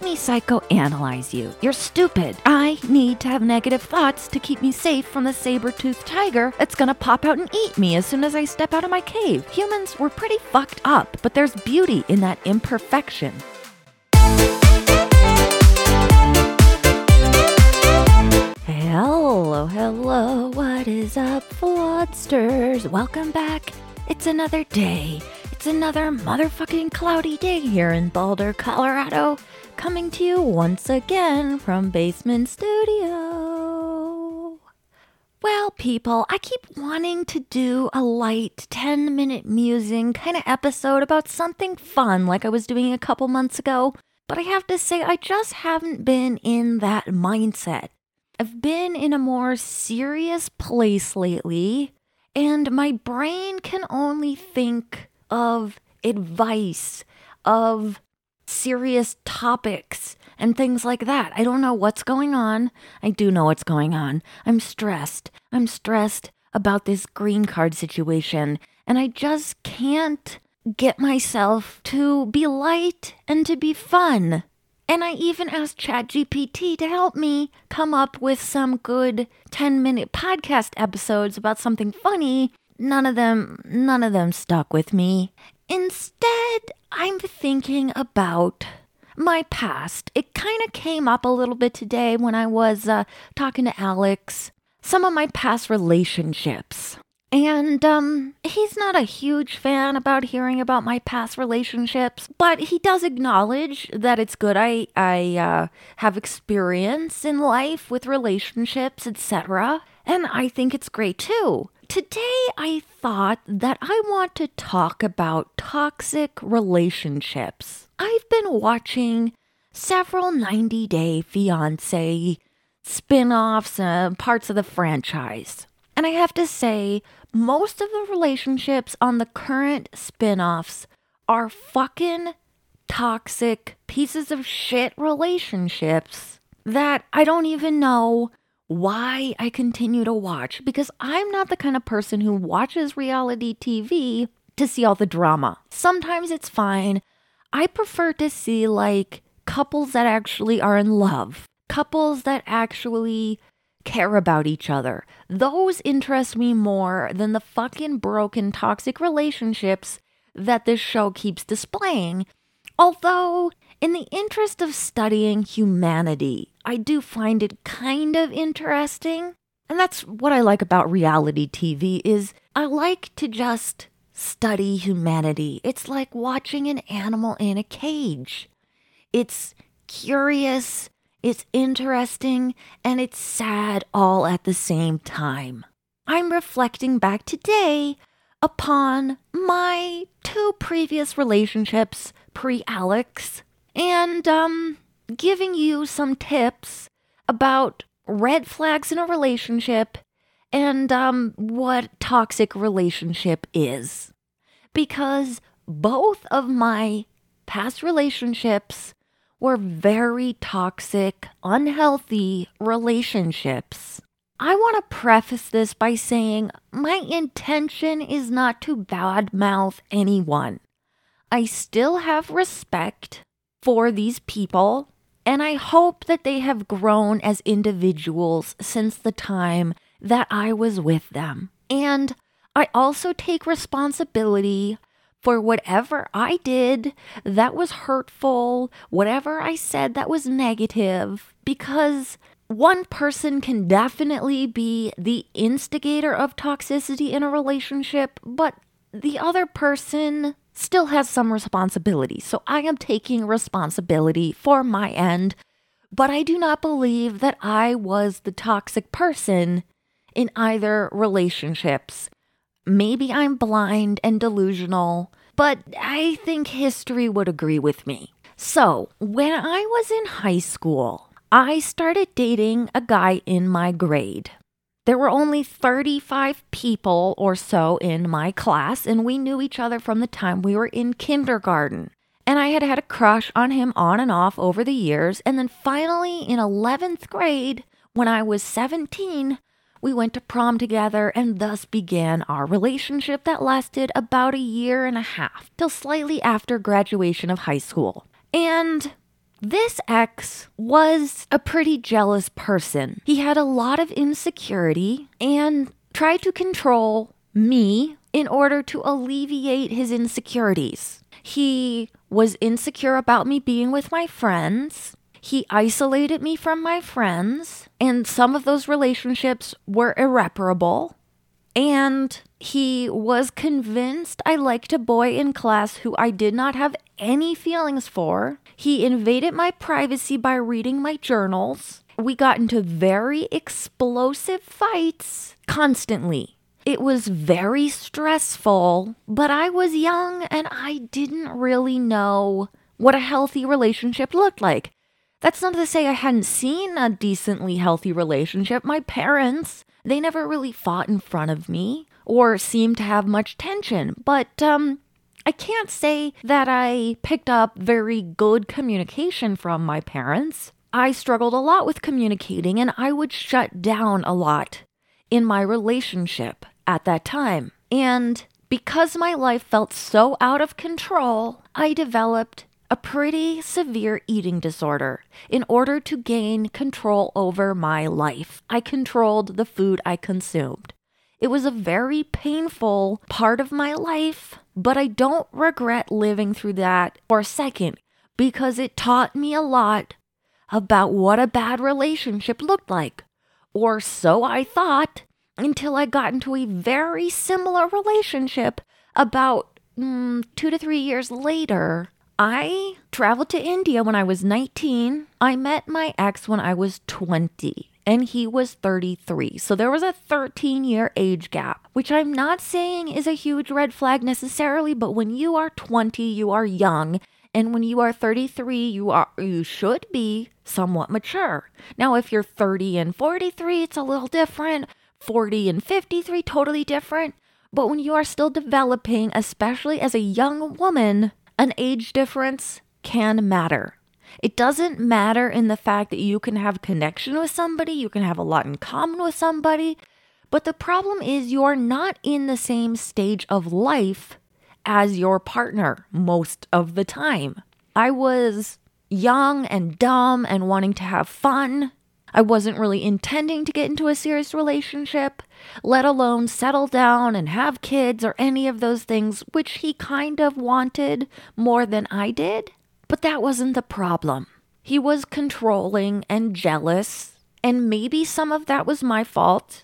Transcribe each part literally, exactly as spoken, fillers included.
me psychoanalyze you. You're stupid. I need to have negative thoughts to keep me safe from the saber-toothed tiger that's gonna pop out and eat me as soon as I step out of my cave. Humans were pretty fucked up, but there's beauty in that imperfection. Hello, hello, what is up, Floodsters? Welcome back. It's another day. It's another motherfucking cloudy day here in Boulder, Colorado, coming to you once again from Basement Studio. Well, people, I keep wanting to do a light ten-minute musing kind of episode about something fun like I was doing a couple months ago, but I have to say I just haven't been in that mindset. I've been in a more serious place lately, and my brain can only think of advice, of serious topics, and things like that. I don't know what's going on. I do know what's going on. I'm stressed. I'm stressed about this green card situation, and I just can't get myself to be light and to be fun. And I even asked ChatGPT to help me come up with some good ten-minute podcast episodes about something funny. None of them, none of them stuck with me. Instead, I'm thinking about my past. It kind of came up a little bit today when I was uh, talking to Alex. Some of my past relationships. And um, he's not a huge fan about hearing about my past relationships, but he does acknowledge that it's good I, I uh, have experience in life with relationships, et cetera. And I think it's great too. Today, I thought that I want to talk about toxic relationships. I've been watching several ninety day fiancé spin-offs and uh, parts of the franchise. And I have to say, most of the relationships on the current spin-offs are fucking toxic pieces of shit relationships that I don't even know why I continue to watch, because I'm not the kind of person who watches reality T V to see all the drama. Sometimes it's fine. I prefer to see like couples that actually are in love, couples that actually care about each other. Those interest me more than the fucking broken toxic relationships that this show keeps displaying. Although, in the interest of studying humanity, I do find it kind of interesting. And that's what I like about reality T V is I like to just study humanity. It's like watching an animal in a cage. It's curious, it's interesting, and it's sad all at the same time. I'm reflecting back today upon my two previous relationships pre-Alex and um, giving you some tips about red flags in a relationship and um, what toxic relationship is. Because both of my past relationships were very toxic, unhealthy relationships. I want to preface this by saying my intention is not to badmouth anyone. I still have respect for these people, and I hope that they have grown as individuals since the time that I was with them. And I also take responsibility for whatever I did that was hurtful, whatever I said that was negative, because one person can definitely be the instigator of toxicity in a relationship, but the other person still has some responsibility. So I am taking responsibility for my end, but I do not believe that I was the toxic person in either relationships. Maybe I'm blind and delusional, but I think history would agree with me. So, when I was in high school, I started dating a guy in my grade. There were only thirty-five people or so in my class, and we knew each other from the time we were in kindergarten. And I had had a crush on him on and off over the years, and then finally in eleventh grade, when I was seventeen, we went to prom together and thus began our relationship that lasted about a year and a half, till slightly after graduation of high school. And This ex was a pretty jealous person. He had a lot of insecurity and tried to control me in order to alleviate his insecurities. He was insecure about me being with my friends. He isolated me from my friends, and some of those relationships were irreparable. And he was convinced I liked a boy in class who I did not have any feelings for. He invaded my privacy by reading my journals. We got into very explosive fights constantly. It was very stressful, but I was young and I didn't really know what a healthy relationship looked like. That's not to say I hadn't seen a decently healthy relationship. My parents, they never really fought in front of me or seemed to have much tension, but um, I can't say that I picked up very good communication from my parents. I struggled a lot with communicating and I would shut down a lot in my relationship at that time. And because my life felt so out of control, I developed a pretty severe eating disorder in order to gain control over my life. I controlled the food I consumed. It was a very painful part of my life, but I don't regret living through that for a second because it taught me a lot about what a bad relationship looked like. Or so I thought, until I got into a very similar relationship about mm, two to three years later. I traveled to India when I was nineteen. I met my ex when I was twenty, and he was thirty-three. So there was a thirteen-year age gap, which I'm not saying is a huge red flag necessarily, but when you are twenty, you are young, and when you are thirty-three, you are you should be somewhat mature. Now, if you're thirty and forty-three, it's a little different. forty and fifty-three, totally different. But when you are still developing, especially as a young woman, an age difference can matter. It doesn't matter in the fact that you can have connection with somebody, you can have a lot in common with somebody, but the problem is you're not in the same stage of life as your partner most of the time. I was young and dumb and wanting to have fun. I wasn't really intending to get into a serious relationship, let alone settle down and have kids or any of those things, which he kind of wanted more than I did. But that wasn't the problem. He was controlling and jealous, and maybe some of that was my fault,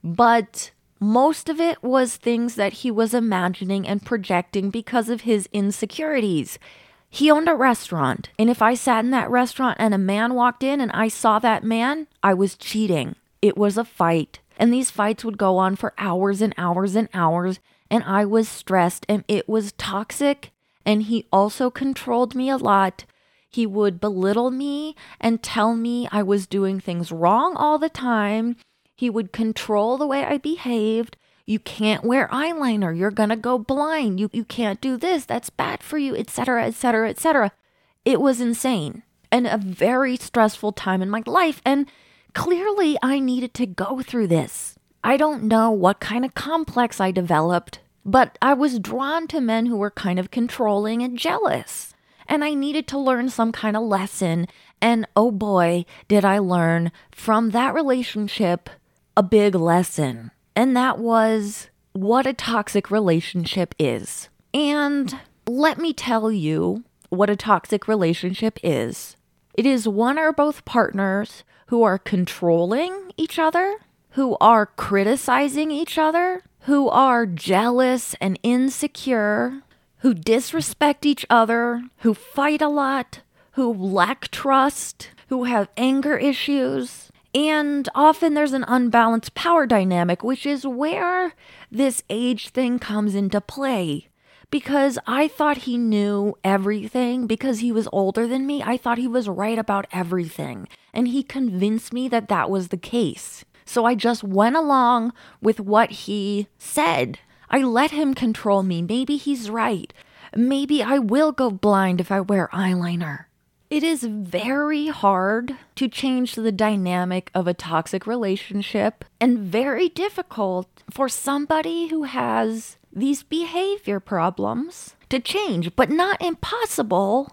but most of it was things that he was imagining and projecting because of his insecurities. He owned a restaurant, and if I sat in that restaurant and a man walked in and I saw that man, I was cheating. It was a fight, and these fights would go on for hours and hours and hours, and I was stressed, and it was toxic, and he also controlled me a lot. He would belittle me and tell me I was doing things wrong all the time. He would control the way I behaved. You can't wear eyeliner. You're going to go blind. You you can't do this. That's bad for you, et cetera, et cetera, et cetera. It was insane and a very stressful time in my life. And clearly I needed to go through this. I don't know what kind of complex I developed, but I was drawn to men who were kind of controlling and jealous. And I needed to learn some kind of lesson. And oh boy, did I learn from that relationship a big lesson. And that was what a toxic relationship is. And let me tell you what a toxic relationship is. It is one or both partners who are controlling each other, who are criticizing each other, who are jealous and insecure, who disrespect each other, who fight a lot, who lack trust, who have anger issues. And often there's an unbalanced power dynamic, which is where this age thing comes into play. Because I thought he knew everything because he was older than me. I thought he was right about everything. And he convinced me that that was the case. So I just went along with what he said. I let him control me. Maybe he's right. Maybe I will go blind if I wear eyeliner. It is very hard to change the dynamic of a toxic relationship and very difficult for somebody who has these behavior problems to change, but not impossible.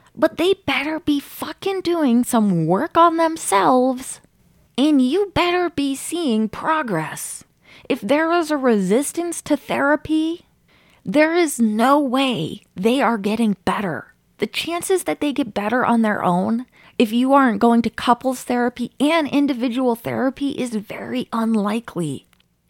but they better be fucking doing some work on themselves, and you better be seeing progress. If there is a resistance to therapy, there is no way they are getting better. The chances that they get better on their own, if you aren't going to couples therapy and individual therapy, is very unlikely.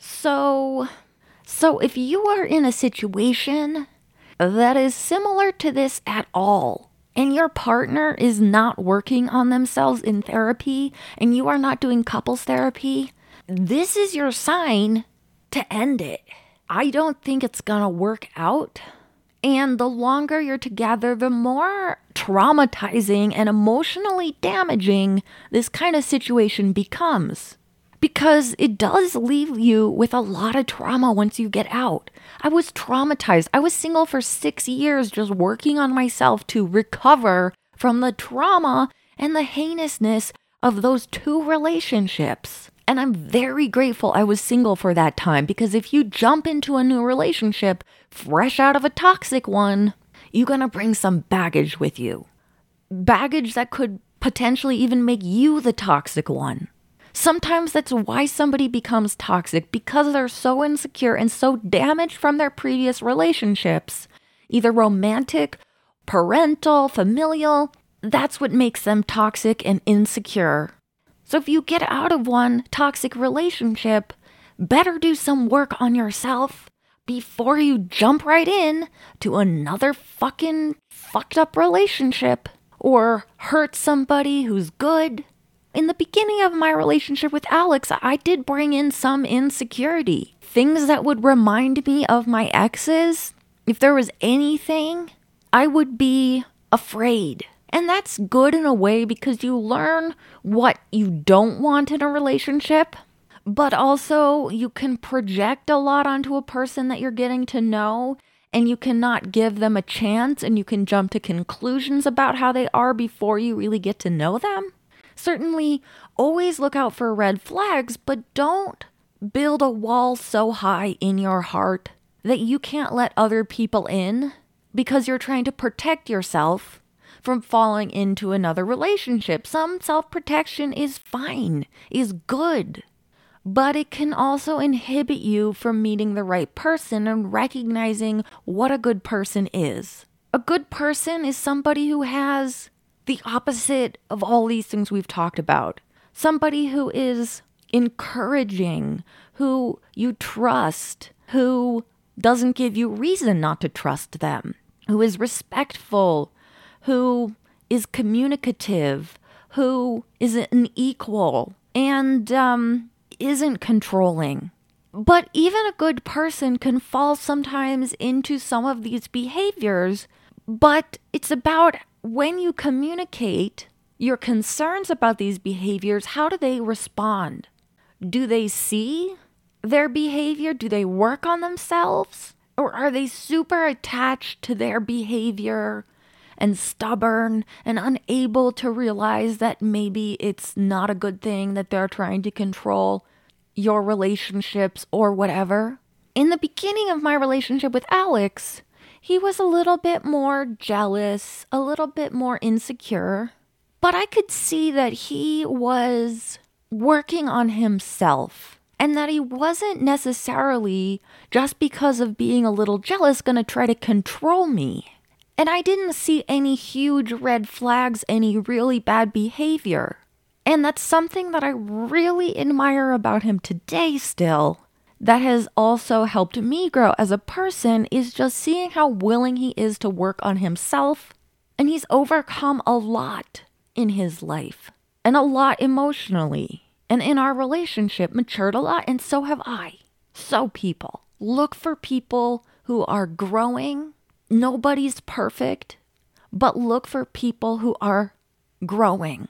So, so if you are in a situation that is similar to this at all, and your partner is not working on themselves in therapy, and you are not doing couples therapy, this is your sign to end it. I don't think it's gonna work out. And the longer you're together, the more traumatizing and emotionally damaging this kind of situation becomes. Because it does leave you with a lot of trauma once you get out. I was traumatized. I was single for six years just working on myself to recover from the trauma and the heinousness of those two relationships. And I'm very grateful I was single for that time, because if you jump into a new relationship fresh out of a toxic one, you're gonna bring some baggage with you. Baggage that could potentially even make you the toxic one. Sometimes that's why somebody becomes toxic, because they're so insecure and so damaged from their previous relationships, either romantic, parental, familial. That's what makes them toxic and insecure. So if you get out of one toxic relationship, better do some work on yourself before you jump right in to another fucking fucked up relationship or hurt somebody who's good. In the beginning of my relationship with Alex, I did bring in some insecurity. Things that would remind me of my exes. If there was anything, I would be afraid. And that's good in a way, because you learn what you don't want in a relationship, but also you can project a lot onto a person that you're getting to know, and you cannot give them a chance, and you can jump to conclusions about how they are before you really get to know them. Certainly, always look out for red flags, but don't build a wall so high in your heart that you can't let other people in because you're trying to protect yourself from falling into another relationship. Some self-protection is fine, is good, but it can also inhibit you from meeting the right person and recognizing what a good person is. A good person is somebody who has the opposite of all these things we've talked about. Somebody who is encouraging, who you trust, who doesn't give you reason not to trust them, who is respectful, who is communicative, who is an equal, and um, isn't controlling. But even a good person can fall sometimes into some of these behaviors, but it's about when you communicate your concerns about these behaviors, how do they respond? Do they see their behavior? Do they work on themselves? Or are they super attached to their behavior and stubborn and unable to realize that maybe it's not a good thing, that they're trying to control your relationships or whatever? In the beginning of my relationship with Alex, he was a little bit more jealous, a little bit more insecure, but I could see that he was working on himself and that he wasn't necessarily, just because of being a little jealous, going to try to control me. And I didn't see any huge red flags, any really bad behavior. And that's something that I really admire about him today still. That has also helped me grow as a person, is just seeing how willing he is to work on himself. And he's overcome a lot in his life, and a lot emotionally. And in our relationship, matured a lot, and so have I. So people, look for people who are growing. Nobody's perfect, but look for people who are growing.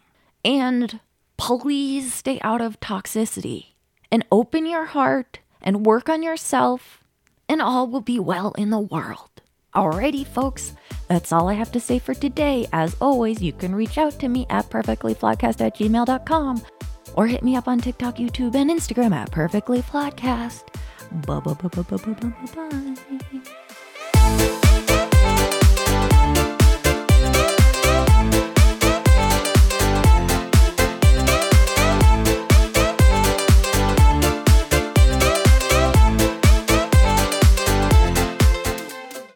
And please stay out of toxicity and open your heart and work on yourself, and all will be well in the world. Alrighty, folks, that's all I have to say for today. As always, you can reach out to me at perfectlyflawedcast at gmail dot com or hit me up on TikTok, YouTube, and Instagram at perfectlyflawedcast. Bye bye bye bye bye bye bye bye.